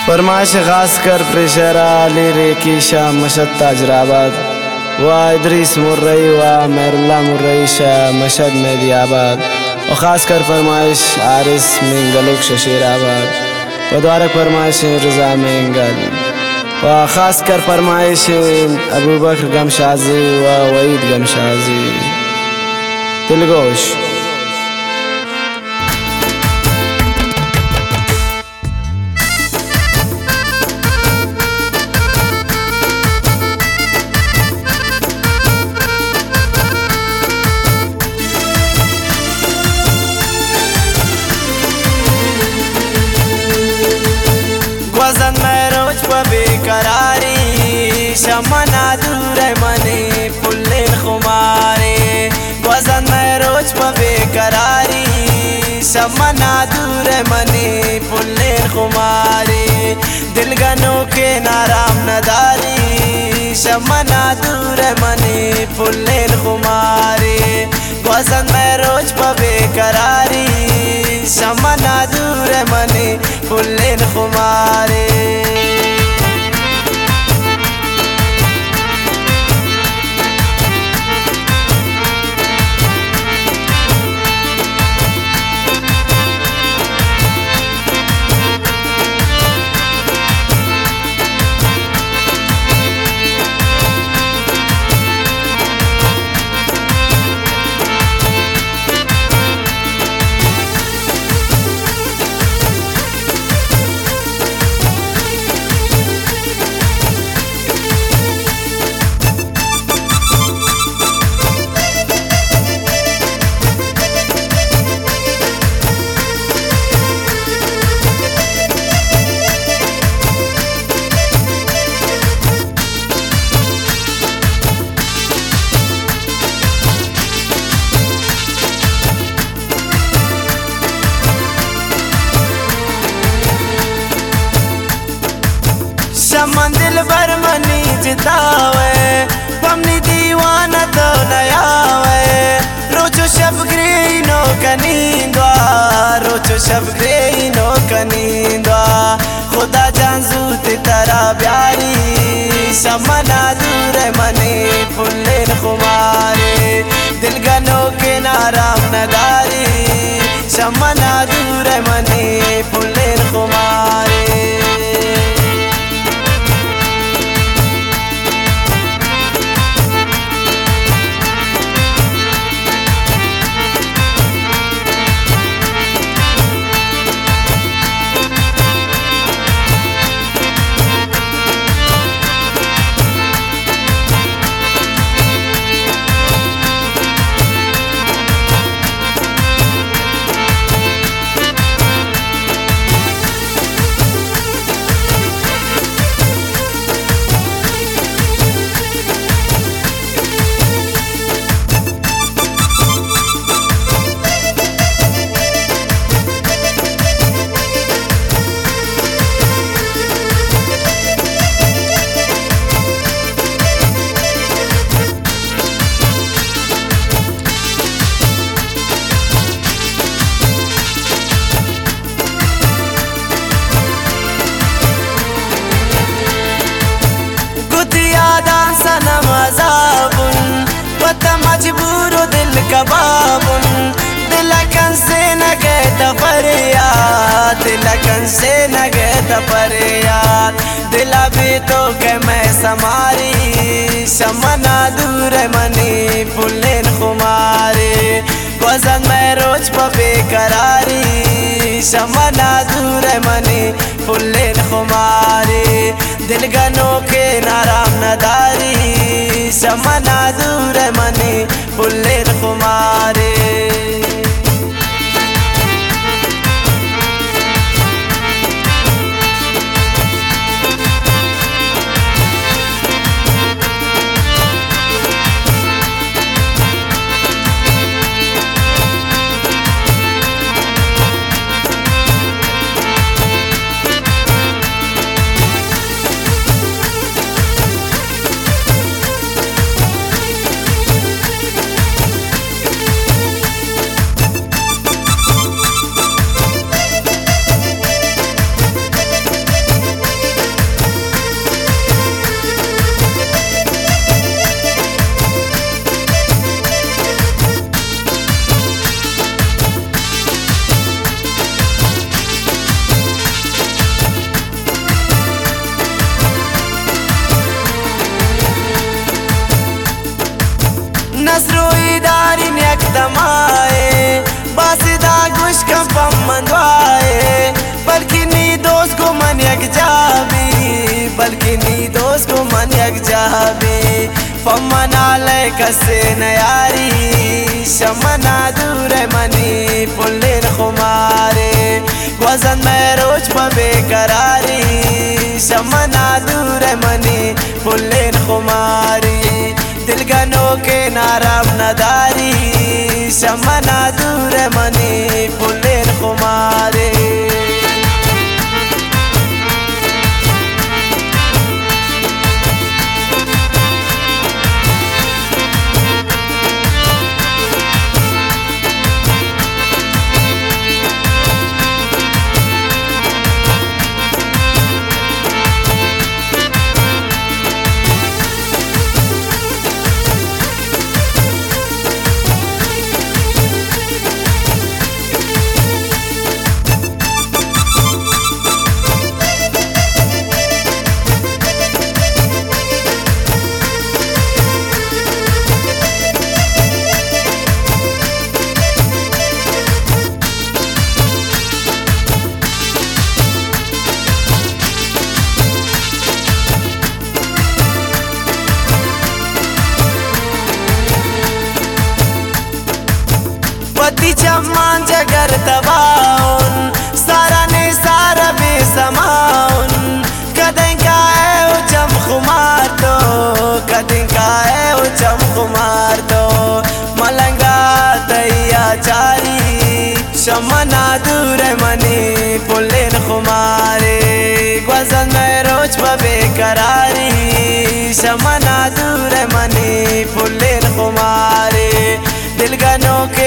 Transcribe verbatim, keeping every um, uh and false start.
फरमाइश खास कर प्रेशरा अली रेकी शाह मशद ताजराबाद व इदरीस मुर्रई व मैरुल्ला मुर्रई शाह मशद मेदियाबाद और ख़ास कर फरमाइश आरिस मेंगलुक शशीराबाद व द्वारक फरमाइश रज़ा मेंगल व ख़ास कर फरमाइश अबू बकर गमशाजी व वईद गमशाजी दिलगोश। वजन में रोज बेकरारी शमना दूर मने पुल्ले खुमारे। वजन में रोज बेकरारी शमना दूर मने पुल्ले खुमारे। दिलगनों के नाराम नदारी शमना दूर मने पुल्ले खुमारे। वजन में रोज बेकरारी शमना दूर मने पुल्ले खुमारे। शमन दिल भर मनी जितावे पमनी दीवाना तो नयावे। रोचो शब ग्रीनो कनींदवा रोचो शब ग्रीनो कनींदवा। खुदा जानजू तेरा प्यारी शमना दूर मने पुल्ले खुमारे। दिलगनों के नाराम नदारी शमना दूर मने पुल्ले खुमारे। सनम अज़ाबुन वत मजबूर दिल कबाबुन। दिलकन से न गए तफरियात दिलकन से न गए तफरियात। दिला भी तो के मैं समारी शमना दूर मनी पुल्ले खुमारे। वजन में रोज बेकरारी शमना दूर मनी पुल्ले खुमारे। दिलगनों के नाराम नदारी शमना दूर मने पुल्ले खुमारे। दोस्त को मन यक जाबी बल्कि नी दोस्त को मन यक जाबी पमना ले कसे नयारी शमना दूर मनी पुलिन खुमारे वजन में रोज बेकरारी शमना दूर मनी पुलिन खुमारी दिल गनो के नाराम नदारी शमना दूर मनी पुलिन खुमारे पति चमान जगर तबाउन सारा ने सारा बेसमाउन कदें का है वो चम खुमार दो कदें का है वो चम खुमार दो मलंगा तैया चारी शमना दूर मनी पुलिन खुमारे वजन में रोज बेकरारी शमना दूर मनी पुलिन खुमारे दिल गनों के